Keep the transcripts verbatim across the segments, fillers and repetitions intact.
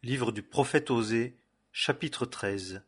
Livre du prophète Osée, chapitre treize.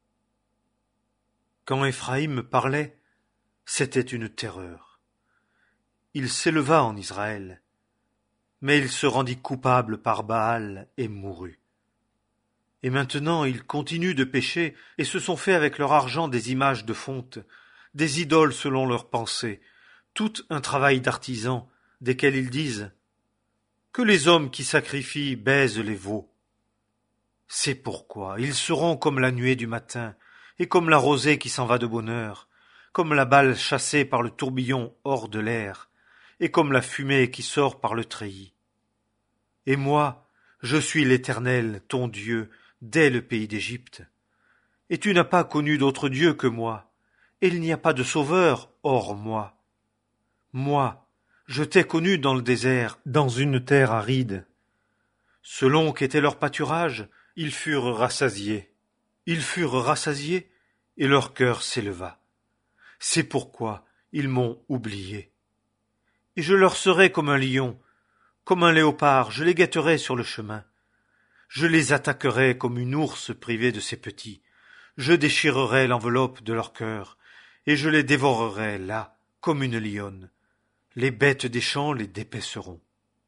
Quand Éphraïm parlait, c'était une terreur. Il s'éleva en Israël, mais il se rendit coupable par Baal et mourut. Et maintenant ils continuent de pécher et se sont fait avec leur argent des images de fonte, des idoles selon leurs pensées, tout un travail d'artisans, desquels ils disent que les hommes qui sacrifient baisent les veaux. C'est pourquoi ils seront comme la nuée du matin, et comme la rosée qui s'en va de bonne heure, comme la balle chassée par le tourbillon hors de l'air, et comme la fumée qui sort par le treillis. Et moi, je suis l'Éternel, ton Dieu, dès le pays d'Égypte. Et tu n'as pas connu d'autre Dieu que moi, et il n'y a pas de sauveur hors moi. Moi, je t'ai connu dans le désert, dans une terre aride. Selon qu'était leur pâturage, ils furent rassasiés. Ils furent rassasiés, et leur cœur s'éleva. C'est pourquoi ils m'ont oublié. Et je leur serai comme un lion, comme un léopard, je les guetterai sur le chemin. Je les attaquerai comme une ours privée de ses petits. Je déchirerai l'enveloppe de leur cœur, et je les dévorerai là, comme une lionne. Les bêtes des champs les dépèceront.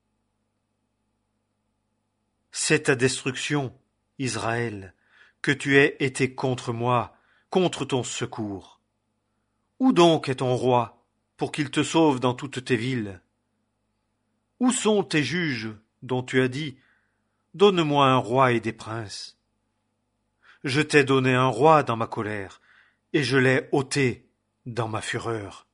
C'est ta destruction, Israël, que tu aies été contre moi, contre ton secours. Où donc est ton roi, pour qu'il te sauve dans toutes tes villes? Où sont tes juges, dont tu as dit, donne-moi un roi et des princes? Je t'ai donné un roi dans ma colère, et je l'ai ôté dans ma fureur.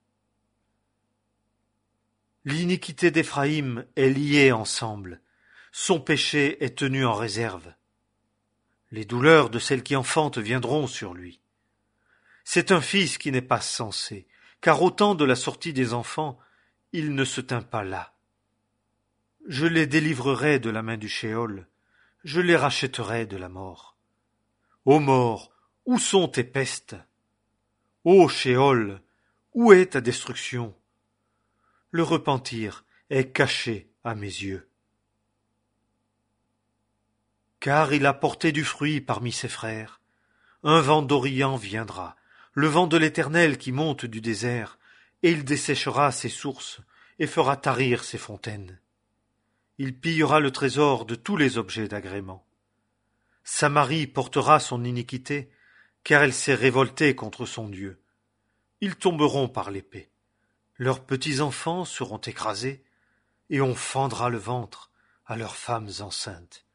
L'iniquité d'Éphraïm est liée ensemble, son péché est tenu en réserve. Les douleurs de celle qui enfante viendront sur lui. C'est un fils qui n'est pas censé, car au temps de la sortie des enfants, il ne se tint pas là. Je les délivrerai de la main du Sheol, je les rachèterai de la mort. Ô mort, où sont tes pestes? Ô Sheol, où est ta destruction? Le repentir est caché à mes yeux. Car il a porté du fruit parmi ses frères. Un vent d'Orient viendra, le vent de l'Éternel qui monte du désert, et il desséchera ses sources, et fera tarir ses fontaines. Il pillera le trésor de tous les objets d'agrément. Samarie portera son iniquité, car elle s'est révoltée contre son Dieu. Ils tomberont par l'épée. Leurs petits-enfants seront écrasés, et on fendra le ventre à leurs femmes enceintes.